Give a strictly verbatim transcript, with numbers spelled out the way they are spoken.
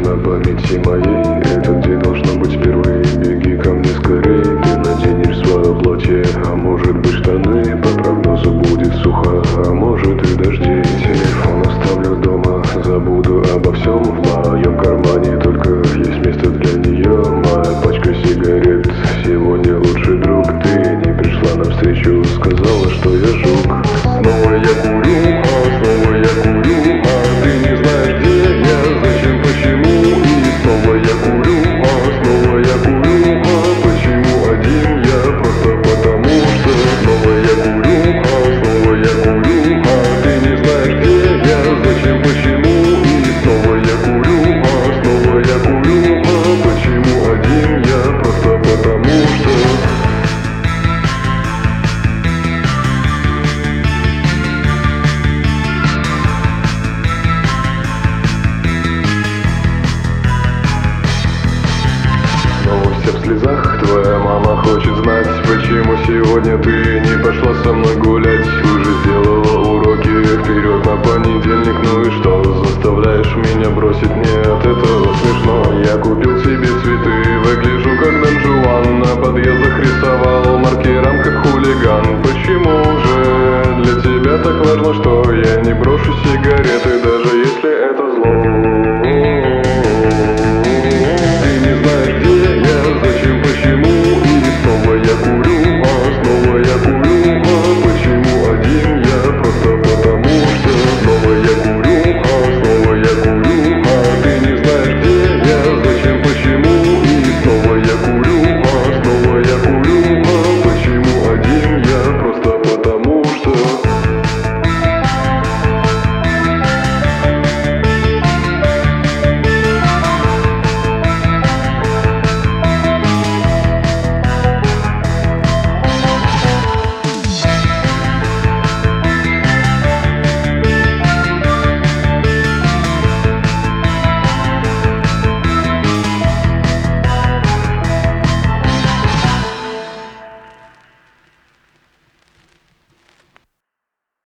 на памяти моей. Этот день должно быть впервые. Беги ко мне скорей. Ты наденешь свое платье, а может быть штаны. По прогнозу будет сухо, а может и дожди. Телефон оставлю дома, забуду обо всем. В моем кармане только есть место для нее. Моя пачка сигарет, сегодня лучший друг. Ты не пришла навстречу, сказала, что я жук. Снова я курю, а снова я курю, а ты не знаешь, где я, зачем, почему. И снова я курю, а снова я курю, а почему один я, просто потому что. Снова я курю, а снова я курю, а ты не знаешь, где я, зачем, почему. И снова я курю, а снова я курю, а почему один я, просто потому что. Новость в слезах, твоя мама хочет знать, почему сегодня ты не пошла со мной гулять. Уже сделала уроки, вперед на понедельник. Ну и что, заставляешь меня бросить? Мне от этого смешно. Я купил себе цветы, выгляжу как Дон Жуан. На подъездах рисовал маркером как хулиган. Почему же для тебя так важно, что я не брошу сигареты, даже если это зло?